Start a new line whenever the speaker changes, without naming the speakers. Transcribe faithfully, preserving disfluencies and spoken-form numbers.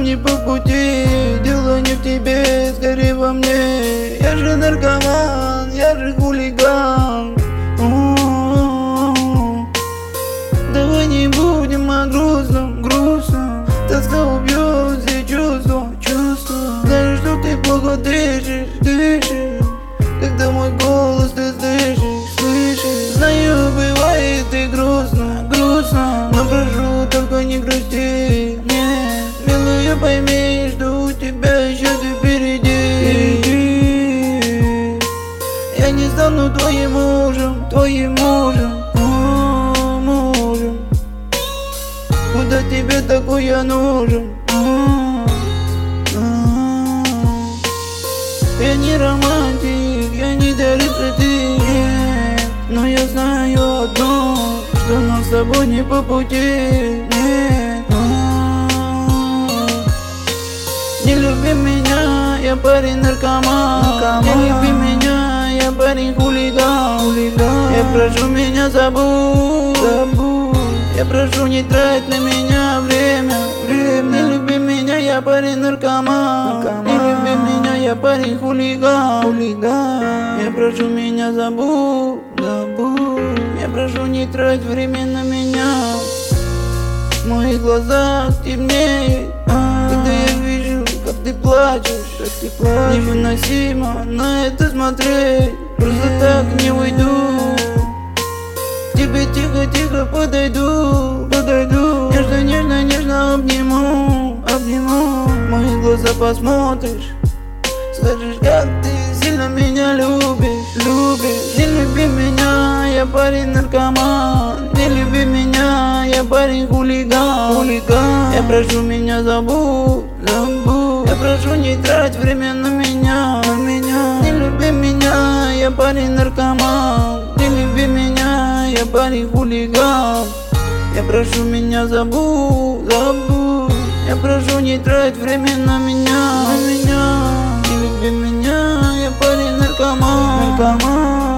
не по пути. Дело не в тебе, скорее во мне. Я же наркоман, я же хулиган. У-у-у. Давай не будем о грустном, грустном. Тоска убьет все чувства, чувства. Знаю, что ты плохо дышишь, дышишь, когда мой голос ты слышишь, слышишь. Знаю, бывает и грустно, грустно, но прошу, только не грусти. Нет, милая, пойми, что у тебя еще впереди. впереди. Я не стану твоим мужем, твоим мужем, о, мужем. Куда тебе такой я нужен? Я не романтик, я не дарю цветы, нет. Но я знаю одно, что нам с тобой не по пути, нет. Не люби меня, я парень наркоман. Не люби меня, я парень хулиган, хулиган. Я прошу, меня забудь, забудь. Я прошу, не трать на меня время, время. Не люби меня, я парень наркоман, наркоман. Не люби меня, я парень хулиган, хулиган. Я прошу, меня забудь, забудь. Я прошу, не трать время на меня. В моих глазах темнеет, когда я вижу, как ты плачешь, как ты плачешь. Невыносимо на это смотреть, просто так не уйду. К тебе тихо-тихо подойду, подойду. Нежно, нежно, нежно обниму, обниму. В мои глаза посмотришь, скажешь, как ты сильно меня любишь, любишь. Не люби меня, я парень наркоман. Не люби меня, я парень хулиган, хулиган. Я прошу, меня забудь, забудь. Я прошу, не трать время на меня, на меня. Не люби меня, я парень наркоман. Не люби меня, я парень хулиган. Я прошу, меня забудь, забудь. Я прошу, не трать время на меня, на меня. Не люби меня, я парень наркоман, наркоман.